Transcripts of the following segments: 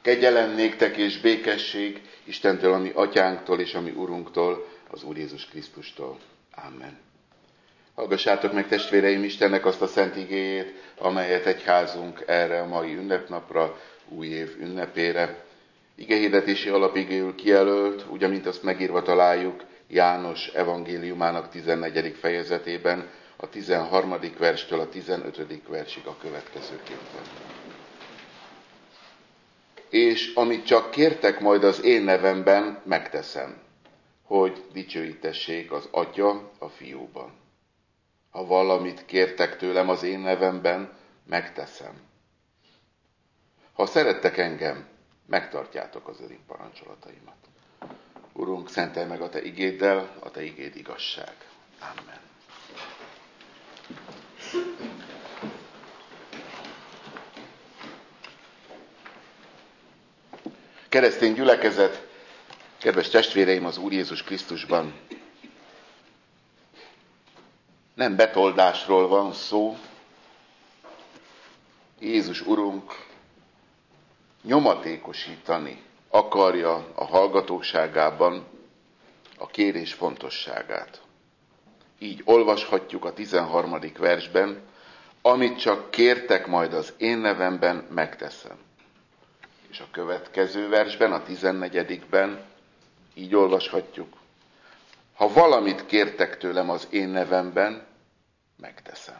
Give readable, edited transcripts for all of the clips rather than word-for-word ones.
Kegyelem néktek és békesség Istentől, a mi atyánktól és a mi Urunktól, az Úr Jézus Krisztustól. Amen. Hallgassátok meg, testvéreim, Istennek azt a szent igéjét, amelyet egyházunk erre a mai ünnepnapra, új év ünnepére igehirdetési alapigéül kijelölt, úgy, amint azt megírva találjuk János evangéliumának 14. fejezetében, a 13. verstől a 15. versig a következőképpen. És amit csak kértek majd az én nevemben, megteszem, hogy dicsőítessék az Atya a Fiúban. Ha valamit kértek tőlem az én nevemben, megteszem. Ha szerettek engem, megtartjátok az én parancsolataimat. Urunk, szentelj meg a Te igéddel, a Te igéd igazság. Amen. Keresztény gyülekezet, kedves testvéreim az Úr Jézus Krisztusban, nem betoldásról van szó. Jézus Urunk nyomatékosítani akarja a hallgatóságában a kérés fontosságát. Így olvashatjuk a 13. versben, amit csak kértek majd az én nevemben, megteszem. És a következő versben, a 14-ben így olvashatjuk, ha valamit kértek tőlem az én nevemben, megteszem.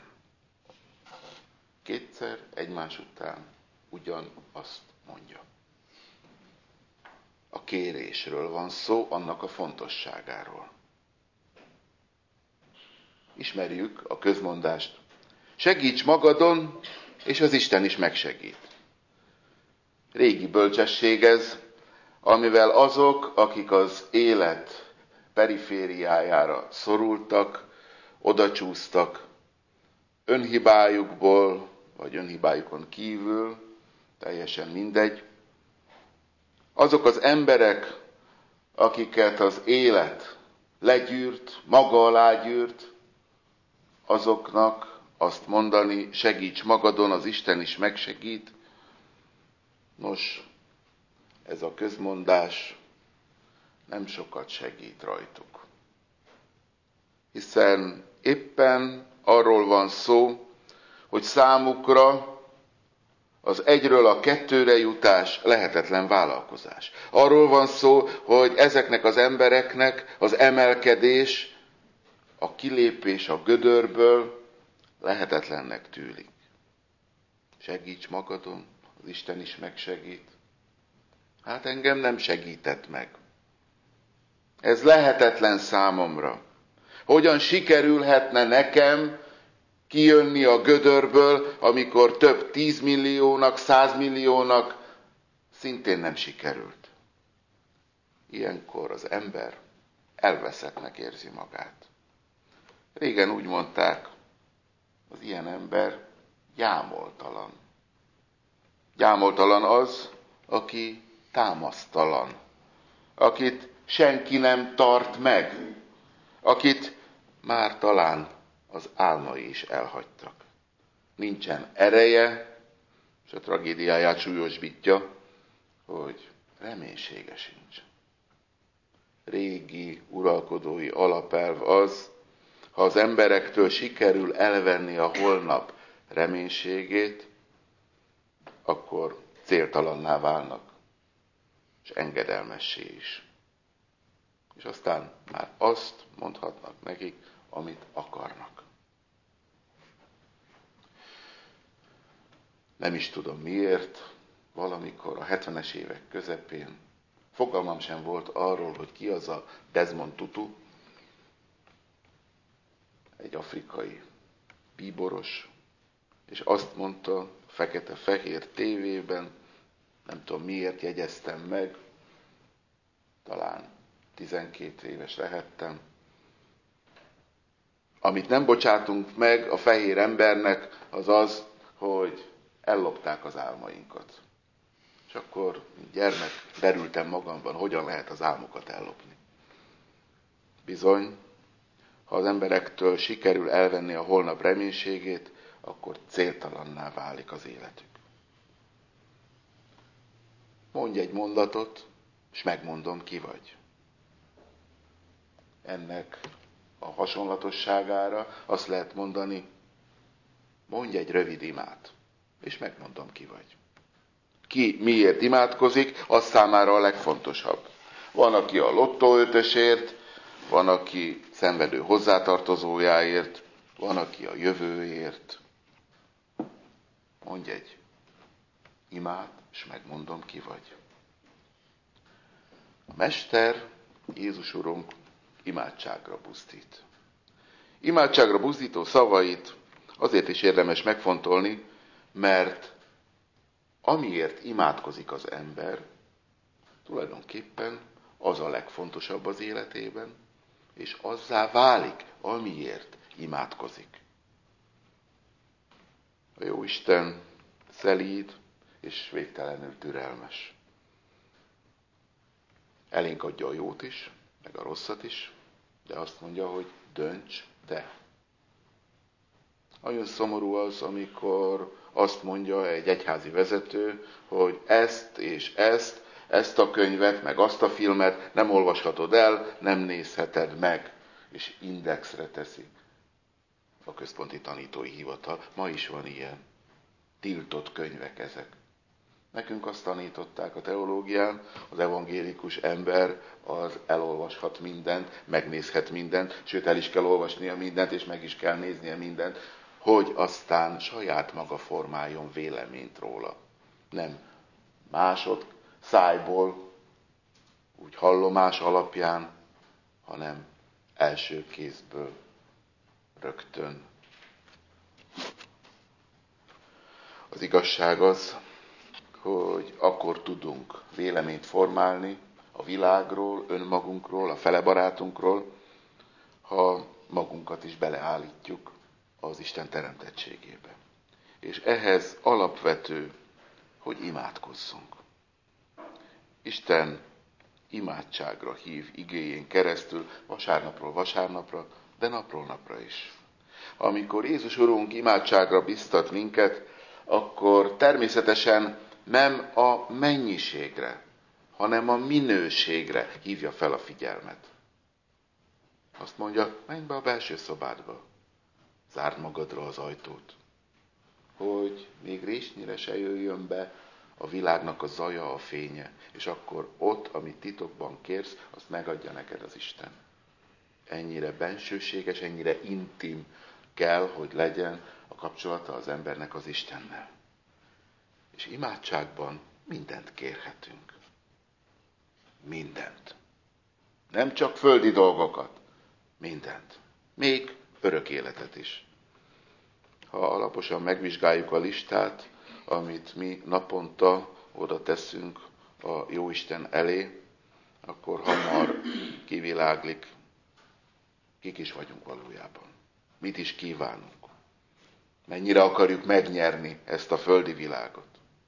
Kétszer egymás után ugyanazt mondja. A kérésről van szó, annak a fontosságáról. Ismerjük a közmondást. Segíts magadon, és az Isten is megsegít. Régi bölcsesség ez, amivel azok, akik az élet perifériájára szorultak, odacsúsztak, önhibájukból, vagy önhibájukon kívül, teljesen mindegy, azok az emberek, akiket az élet legyűrt, maga alá gyűrt, azoknak azt mondani, segíts magadon, az Isten is megsegít. Nos, ez a közmondás nem sokat segít rajtuk. Hiszen éppen arról van szó, hogy számukra az egyről a kettőre jutás lehetetlen vállalkozás. Arról van szó, hogy ezeknek az embereknek az emelkedés, a kilépés a gödörből lehetetlennek tűnik. Segíts magadon, az Isten is megsegít. Hát engem nem segített meg. Ez lehetetlen számomra. Hogyan sikerülhetne nekem kijönni a gödörből, amikor több 10 milliónak, 100 milliónak szintén nem sikerült. Ilyenkor az ember elveszettnek érzi magát. Régen úgy mondták, az ilyen ember gyámoltalan. Gyámoltalan az, aki támasztalan, akit senki nem tart meg, akit már talán az álmai is elhagytak. Nincsen ereje, és a tragédiáját súlyosbítja, hogy reménysége sincs. Régi uralkodói alapelv az, ha az emberektől sikerül elvenni a holnap reménységét, akkor céltalanná válnak, és engedelmessé is. És aztán már azt mondhatnak nekik, amit akarnak. Nem is tudom miért, valamikor a 70-es évek közepén fogalmam sem volt arról, hogy ki az a Desmond Tutu, egy afrikai bíboros, és azt mondta fekete-fehér tévében, nem tudom miért jegyeztem meg, talán 12 éves lehettem, amit nem bocsátunk meg a fehér embernek, az az, hogy ellopták az álmainkat. És akkor gyermek derültem magamban, hogyan lehet az álmokat ellopni. Bizony, ha az emberektől sikerül elvenni a holnap reménységét, akkor céltalanná válik az életük. Mondj egy mondatot, és megmondom, ki vagy. Ennek a hasonlatosságára azt lehet mondani, mondj egy rövid imát, és megmondom, ki vagy. Ki miért imádkozik, az számára a legfontosabb. Van, aki a lottó ötösért, van, aki szenvedő hozzátartozójáért, van, aki a jövőért. Mondj egy imát, és megmondom, ki vagy. A Mester, Jézus Urunk imádságra buzdít. Imádságra buzdító szavait azért is érdemes megfontolni, mert amiért imádkozik az ember, tulajdonképpen az a legfontosabb az életében, és azzá válik, amiért imádkozik. A Jóisten szelíd és végtelenül türelmes. Elénk adja a jót is, meg a rosszat is, de azt mondja, hogy dönts te. Nagyon szomorú az, amikor azt mondja egy egyházi vezető, hogy ezt és ezt a könyvet, meg azt a filmet nem olvashatod el, nem nézheted meg, és indexre teszi a központi tanítói hivatal. Ma is van ilyen. Tiltott könyvek ezek. Nekünk azt tanították a teológián, az evangélikus ember az elolvashat mindent, megnézhet mindent, sőt el is kell olvasnia mindent, és meg is kell néznie mindent, hogy aztán saját maga formáljon véleményt róla. Nem másod szájból, úgy hallomás alapján, hanem első kézből, rögtön. Az igazság az, hogy akkor tudunk véleményt formálni a világról, önmagunkról, a felebarátunkról, ha magunkat is beleállítjuk az Isten teremtettségébe. És ehhez alapvető, hogy imádkozzunk. Isten imádságra hív igéjén keresztül vasárnapról vasárnapra, de napról napra is. Amikor Jézus Urunk imádságra biztat minket, akkor természetesen nem a mennyiségre, hanem a minőségre hívja fel a figyelmet. Azt mondja, menj be a belső szobádba, zárd magadra az ajtót, hogy még résnyire se jöjjön be a világnak a zaja, a fénye, és akkor ott, amit titokban kérsz, azt megadja neked az Isten. Ennyire bensőséges, ennyire intim kell, hogy legyen a kapcsolata az embernek az Istennel. És imádságban mindent kérhetünk. Mindent. Nem csak földi dolgokat, mindent. Még örök életet is. Ha alaposan megvizsgáljuk a listát, amit mi naponta oda teszünk a Jóisten elé, akkor hamar kiviláglik, kik is vagyunk valójában. Mit is kívánunk. Mennyire akarjuk megnyerni ezt a földi világot.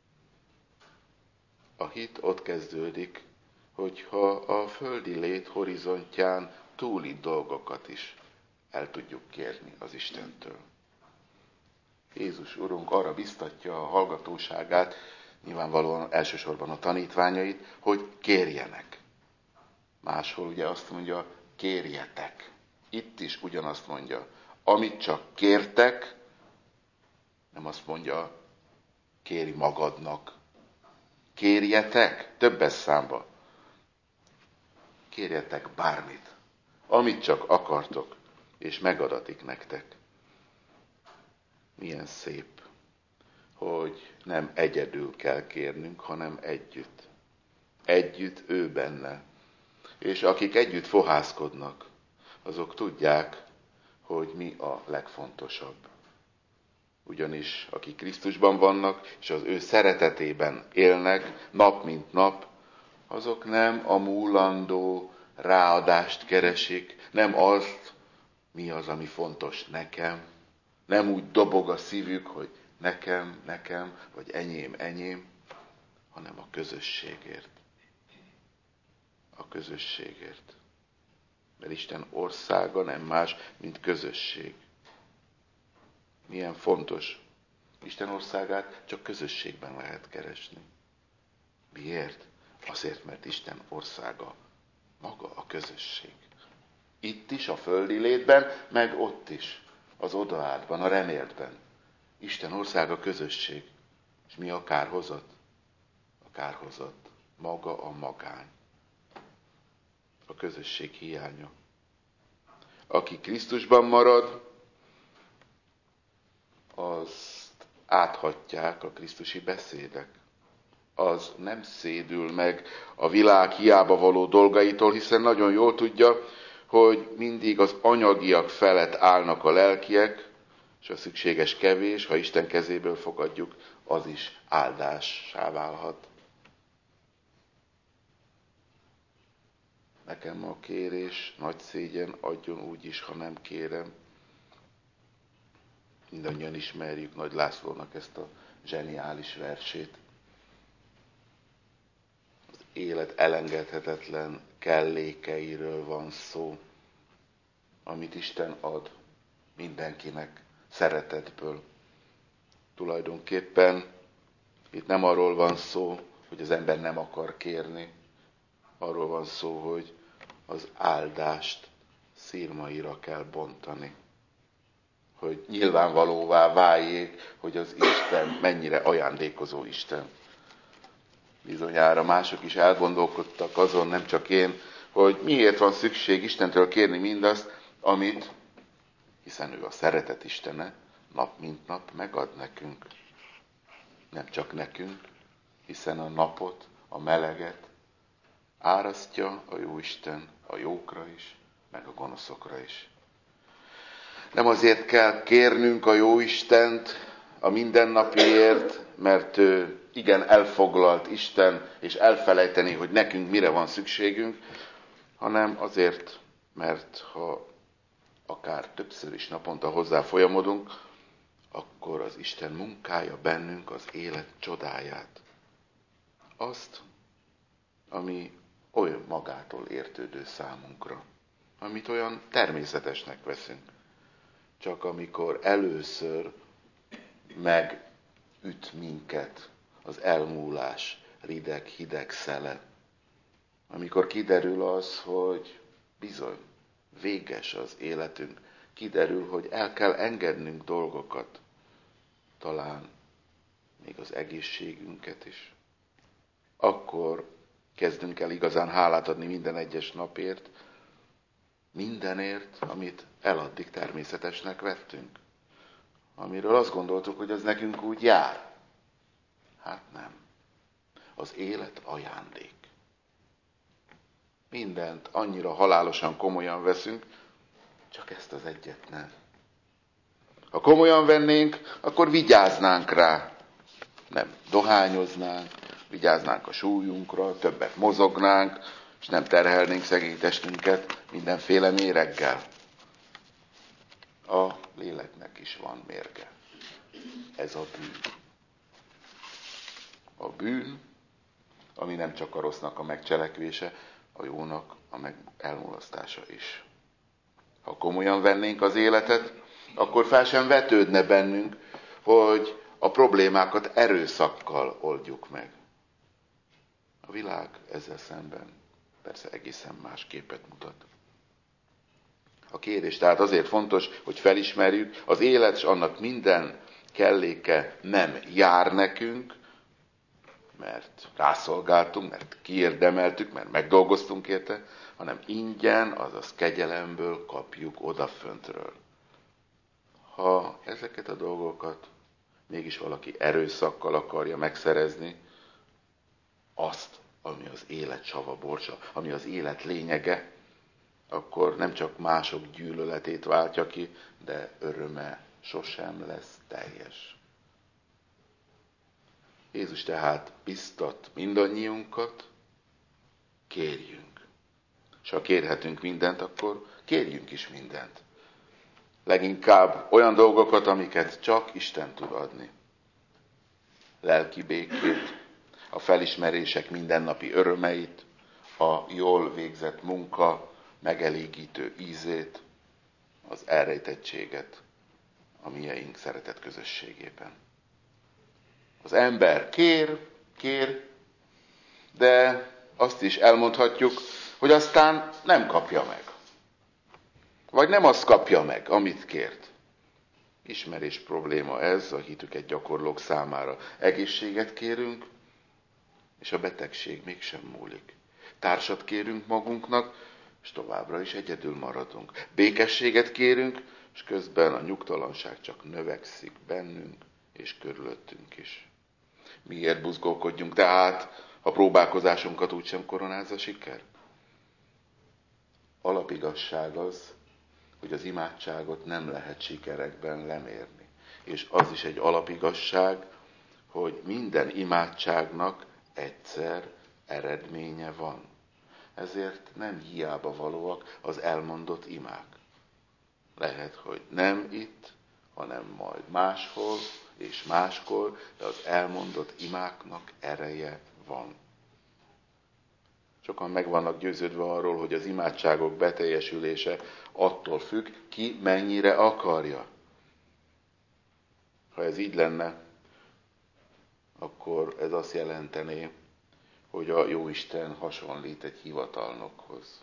A hit ott kezdődik, hogyha a földi lét horizontján túli dolgokat is el tudjuk kérni az Istentől. Jézus Urunk arra biztatja a hallgatóságát, nyilvánvalóan elsősorban a tanítványait, hogy kérjenek. Máshol ugye azt mondja, kérjetek. Itt is ugyanazt mondja, amit csak kértek, nem azt mondja, kéri magadnak. Kérjetek, többes számba. Kérjetek bármit, amit csak akartok, és megadatik nektek. Milyen szép, hogy nem egyedül kell kérnünk, hanem együtt. Együtt ő benne. És akik együtt fohászkodnak, azok tudják, hogy mi a legfontosabb. Ugyanis akik Krisztusban vannak, és az ő szeretetében élnek, nap mint nap, azok nem a múlandó ráadást keresik, nem azt, mi az, ami fontos nekem, nem úgy dobog a szívük, hogy nekem, vagy enyém, hanem a közösségért. A közösségért. Mert Isten országa nem más, mint közösség. Milyen fontos. Isten országát csak közösségben lehet keresni. Miért? Azért, mert Isten országa maga a közösség. Itt is, a földi létben, meg ott is, az odaátban, a reméltben. Isten országa közösség. És mi a kárhozat? A kárhozat maga a magány. A közösség hiánya. Aki Krisztusban marad, azt áthatják a krisztusi beszédek. Az nem szédül meg a világ hiába való dolgaitól, hiszen nagyon jól tudja, hogy mindig az anyagiak felett állnak a lelkiek, és a szükséges kevés, ha Isten kezéből fogadjuk, az is áldássá válhat. Nekem a kérés nagy szégyen, adjon úgy is, ha nem kérem. Mindannyian ismerjük Nagy Lászlónak ezt a zseniális versét. Az élet elengedhetetlen kellékeiről van szó, amit Isten ad mindenkinek szeretetből. Tulajdonképpen itt nem arról van szó, hogy az ember nem akar kérni, arról van szó, hogy az áldást szirmaira kell bontani. Hogy nyilvánvalóvá váljék, hogy az Isten mennyire ajándékozó Isten. Bizonyára mások is elgondolkodtak azon, nem csak én, hogy miért van szükség Istentől kérni mindazt, amit, hiszen ő a szeretet Istene, nap mint nap megad nekünk. Nem csak nekünk, hiszen a napot, a meleget árasztja a Jóisten a jókra is, meg a gonoszokra is. Nem azért kell kérnünk a Jóistent a mindennapiért, mert ő igen elfoglalt Isten, és elfelejteni, hogy nekünk mire van szükségünk, hanem azért, mert ha akár többször is naponta hozzá folyamodunk, akkor az Isten munkája bennünk az élet csodáját. Azt, ami olyan magától értődő számunkra, amit olyan természetesnek veszünk. Csak amikor először megüt minket az elmúlás rideg-hideg szele, amikor kiderül az, hogy bizony, véges az életünk, kiderül, hogy el kell engednünk dolgokat, talán még az egészségünket is, akkor kezdünk el igazán hálát adni minden egyes napért, mindenért, amit eladdig természetesnek vettünk. Amiről azt gondoltuk, hogy az nekünk úgy jár. Hát nem. Az élet ajándék. Mindent annyira halálosan komolyan veszünk, csak ezt az egyet nem. Ha komolyan vennénk, akkor vigyáznánk rá. Nem dohányoznánk, vigyáznánk a súlyunkra, többet mozognánk, és nem terhelnénk szegény testünket mindenféle méreggel. A léleknek is van mérge. Ez a bűn. A bűn, ami nem csak a rossznak a megcselekvése, a jónak a elmulasztása is. Ha komolyan vennénk az életet, akkor fel sem vetődne bennünk, hogy a problémákat erőszakkal oldjuk meg. A világ ezzel szemben persze egészen más képet mutat. A kérés tehát azért fontos, hogy felismerjük, az élet és annak minden kelléke nem jár nekünk, mert rászolgáltunk, mert kiérdemeltük, mert megdolgoztunk érte, hanem ingyen, azaz kegyelemből kapjuk odaföntről. Ha ezeket a dolgokat mégis valaki erőszakkal akarja megszerezni, azt, ami az élet sava borsa, ami az élet lényege, akkor nem csak mások gyűlöletét váltja ki, de öröme sosem lesz teljes. Jézus tehát biztat mindannyiunkat, kérjünk. És ha kérhetünk mindent, akkor kérjünk is mindent. Leginkább olyan dolgokat, amiket csak Isten tud adni. Lelki békét, a felismerések mindennapi örömeit, a jól végzett munka megelégítő ízét, az elrejtettséget a mieink szeretet közösségében. Az ember kér, De azt is elmondhatjuk, hogy aztán nem kapja meg. Vagy nem azt kapja meg, amit kért. Ismerés probléma ez a hitüket gyakorlók számára. Egészséget kérünk, és a betegség mégsem múlik. Társat kérünk magunknak, és továbbra is egyedül maradunk. Békességet kérünk, és közben a nyugtalanság csak növekszik bennünk, és körülöttünk is. Miért buzgolkodjunk tehát, ha próbálkozásunkat úgysem koronázza siker? Alapigazság az, hogy az imádságot nem lehet sikerekben lemérni. És az is egy alapigazság, hogy minden imádságnak egyszer eredménye van. Ezért nem hiába valóak az elmondott imák. Lehet, hogy nem itt, hanem majd máshol és máskor, de az elmondott imáknak ereje van. Sokan meg vannak győződve arról, hogy az imádságok beteljesülése attól függ, ki mennyire akarja. Ha ez így lenne, akkor ez azt jelentené, hogy a Jóisten hasonlít egy hivatalnokhoz.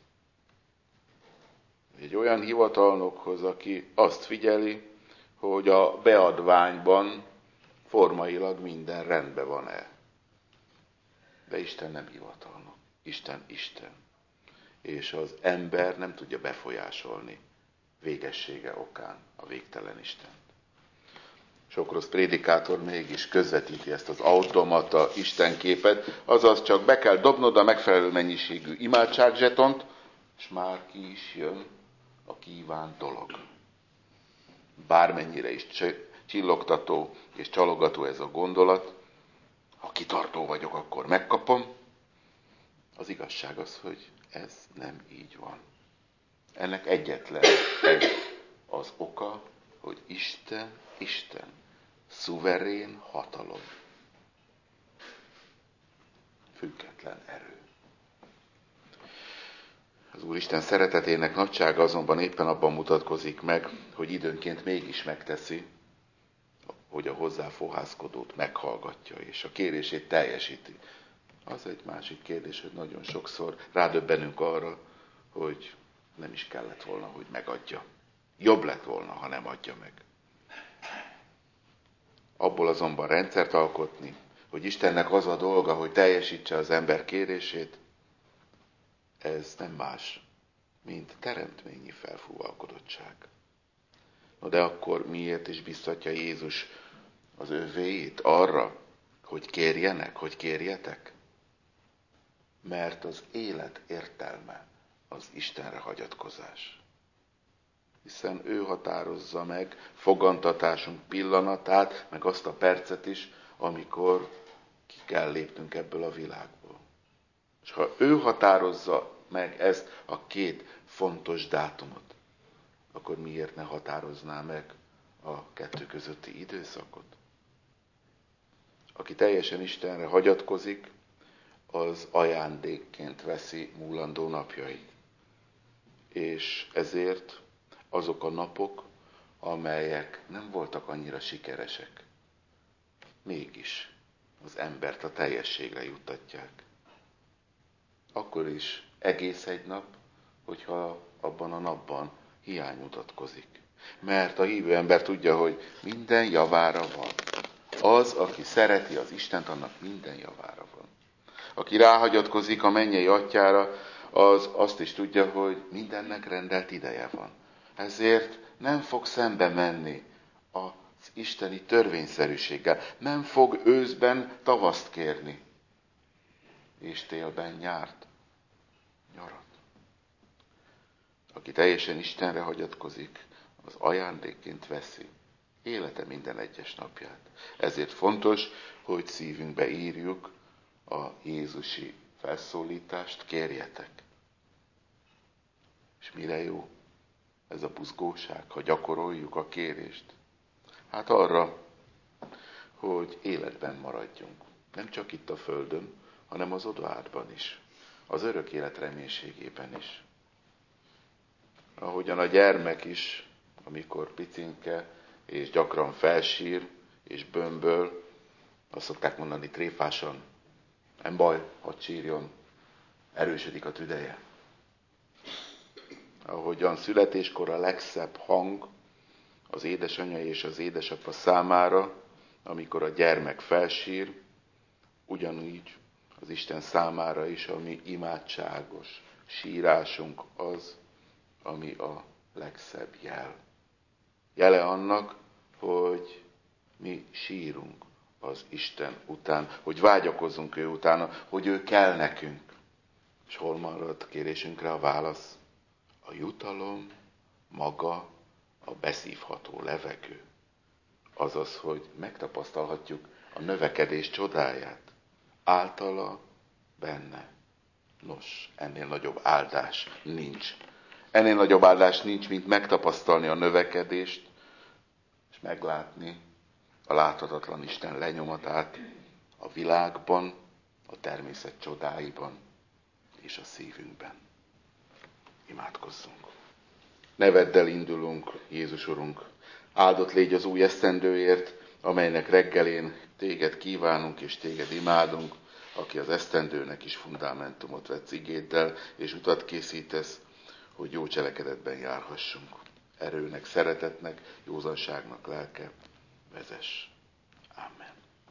Egy olyan hivatalnokhoz, aki azt figyeli, hogy a beadványban formailag minden rendben van-e. De Isten nem hivatalnok. Isten. És az ember nem tudja befolyásolni végessége okán a végtelen Istent. Sok rossz prédikátor mégis közvetíti ezt az automata istenképet, azaz csak be kell dobnod a megfelelő mennyiségű imádságzsetont, és már ki is jön a kívánt dolog. Bármennyire is csillogtató és csalogató ez a gondolat, ha kitartó vagyok, akkor megkapom. Az igazság az, hogy ez nem így van. Ennek egyetlen egy az oka, hogy Isten, szuverén hatalom, független erő. Az Úristen szeretetének nagysága azonban éppen abban mutatkozik meg, hogy időnként mégis megteszi, hogy a hozzá fohászkodót meghallgatja, és a kérését teljesíti. Az egy másik kérdés, hogy nagyon sokszor rádöbbenünk arra, hogy nem is kellett volna, hogy megadja. Jobb lett volna, ha nem adja meg. Abból azonban rendszert alkotni, hogy Istennek az a dolga, hogy teljesítse az ember kérését, ez nem más, mint teremtményi felfúvalkodottság. No de akkor miért is biztatja Jézus az övéit arra, hogy kérjenek, hogy kérjetek? Mert az élet értelme az Istenre hagyatkozás. Hiszen ő határozza meg fogantatásunk pillanatát, meg azt a percet is, amikor ki kell lépnünk ebből a világból. És ha ő határozza meg ezt a két fontos dátumot, akkor miért ne határozná meg a kettő közötti időszakot? Aki teljesen Istenre hagyatkozik, az ajándékként veszi múlandó napjait. És ezért azok a napok, amelyek nem voltak annyira sikeresek, mégis az embert a teljességre juttatják. Akkor is egész egy nap, hogyha abban a napban hiány mutatkozik. Mert a hívő ember tudja, hogy minden javára van. Az, aki szereti az Istent, annak minden javára van. Aki ráhagyatkozik a mennyei atyára, az azt is tudja, hogy mindennek rendelt ideje van. Ezért nem fog szembe menni az isteni törvényszerűséggel. Nem fog őszben tavaszt kérni, és télben nyarat. Aki teljesen Istenre hagyatkozik, az ajándékként veszi élete minden egyes napját. Ezért fontos, hogy szívünkbe írjuk a jézusi felszólítást, kérjetek. És mire jó ez a buzgóság, ha gyakoroljuk a kérést? Hát arra, hogy életben maradjunk. Nem csak itt a földön, hanem az odaátban is. Az örök élet reménységében is. Ahogyan a gyermek is, amikor picinke, és gyakran felsír, és bömböl, azt szokták mondani tréfásan, Nem baj, hadd sírjon, erősödik a tüdeje. Ahogyan születéskor a legszebb hang az édesanyja és az édesapa számára, amikor a gyermek felsír, ugyanúgy az Isten számára is a mi imádságos sírásunk az, ami a legszebb jel. Jele annak, hogy mi sírunk az Isten után, hogy vágyakozunk ő utána, hogy ő kell nekünk. És hol marad kérésünkre a válasz? A jutalom maga a beszívható levegő. Azaz, hogy megtapasztalhatjuk a növekedés csodáját. Általa benne. Nos, ennél nagyobb áldás nincs. Ennél nagyobb áldás nincs, mint megtapasztalni a növekedést, és meglátni a láthatatlan Isten lenyomatát a világban, a természet csodáiban és a szívünkben. Imádkozzunk! Neveddel indulunk, Jézus Urunk. Áldott légy az új esztendőért, amelynek reggelén téged kívánunk és téged imádunk, aki az esztendőnek is fundamentumot vetsz igéddel, és utat készítesz, hogy jó cselekedetben járhassunk. Erőnek, szeretetnek, józanságnak lelke vezess.